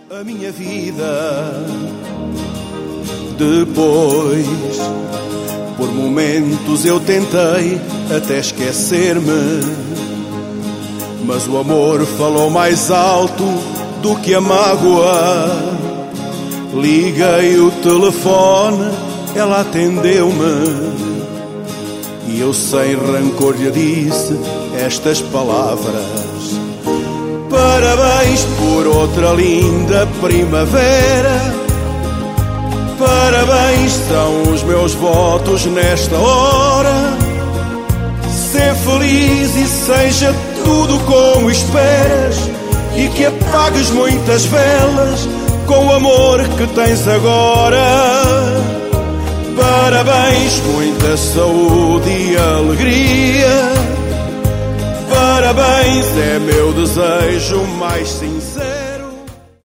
a minha vida. Depois, por momentos eu tentei até esquecer-me, mas o amor falou mais alto do que a mágoa. Liguei o telefone, ela atendeu-me, e eu sem rancor lhe disse estas palavras: parabéns por outra linda primavera. Parabéns são os meus votos nesta hora. Ser feliz e seja tudo como esperas, e que apagues muitas velas com o amor que tens agora. Parabéns, muita saúde e alegria. Parabéns, é meu desejo mais sincero.